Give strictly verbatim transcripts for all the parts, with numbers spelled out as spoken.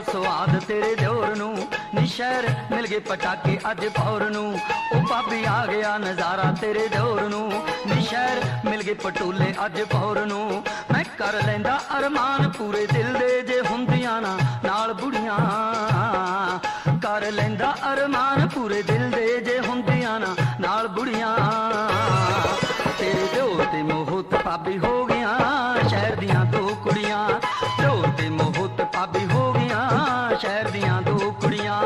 स्वाद तेरे दियोर नू नी शहर मिल गए पटाके अज पौर नू ओ भाभी आ गया नजारा तेरे दियोर नू नी शहर मिल गए पटोले अज पौर नू मैं कर लैंदा अरमान पूरे दिल दे जे हुंदियां ना नाल बुढ़ियां कर लैंदा अरमान पूरे दिल दे जे हुंदियां ना नाल बुढ़ियां तेरे दियोर ते मोहत भाभी हो गया शहर दियां दो कुड़ियां दियोर ते मोहत भाभी हो गया शहर दियां दो कुड़ियां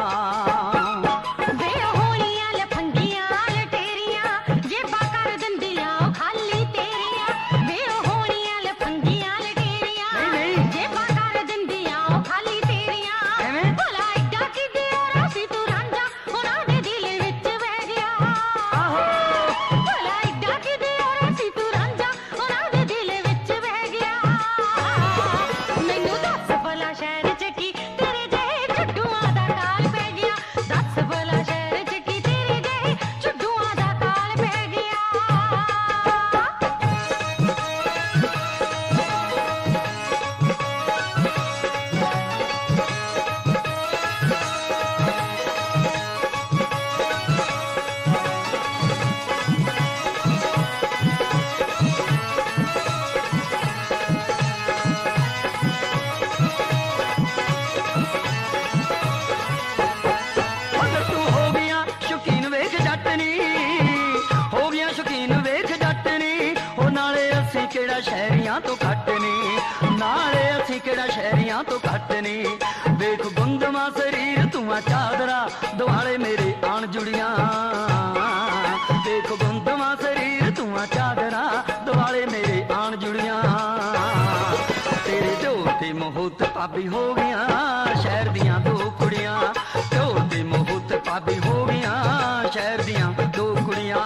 शहरियां तो घट ने नाले असी केड़ा शहरियां तो घट ने देख गुंदमा शरीर तुआ चादरा दुआले मेरे आन जुड़ियां देख गुंदमा शरीर तुआ चादरा दुआले मेरे आन जुड़ियां तेरे दियोर ते मोहत भाभी हो गया शहर दियां दो कुड़ियां दियोर ते मोहत भाभी हो गया शहर दियां दो कुड़ियां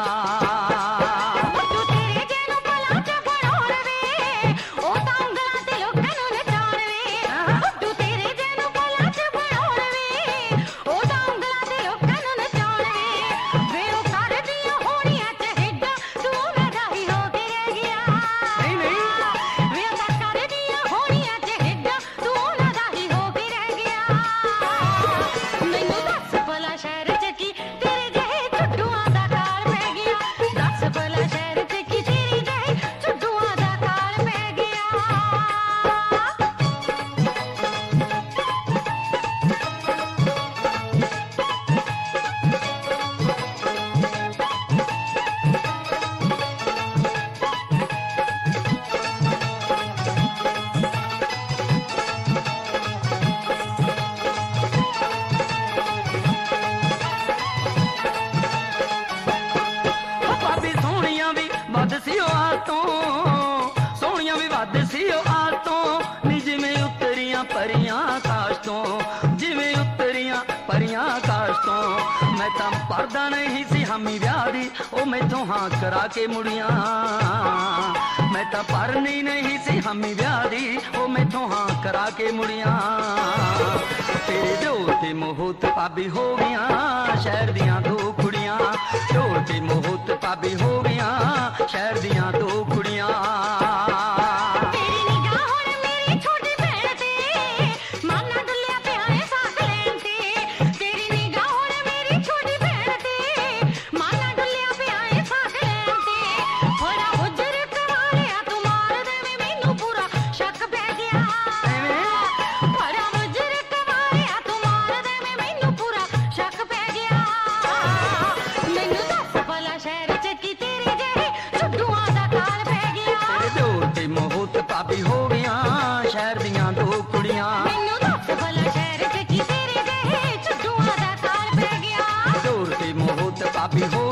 परदा नहीं सी हमी ब्याह दी ओ मैथों हाँ करा के मुड़ियां मैं तां परनी नहीं सी हमी ब्याह दी ओ मैथों हाँ करा के मुड़ियां तेरे दियोर ते मोहत भाभी हो गया शहर दियां दो कुड़ियां दियोर ते मोहत भाभी हो गया शहर दियां दो कुड़ियां भाभी हो गया शहर दियां दो कुड़ियां मैनू दस भला शहर च की तेरे दे छुड्डूआं दा काल पै गया दियोर ते मोहत भाभी हो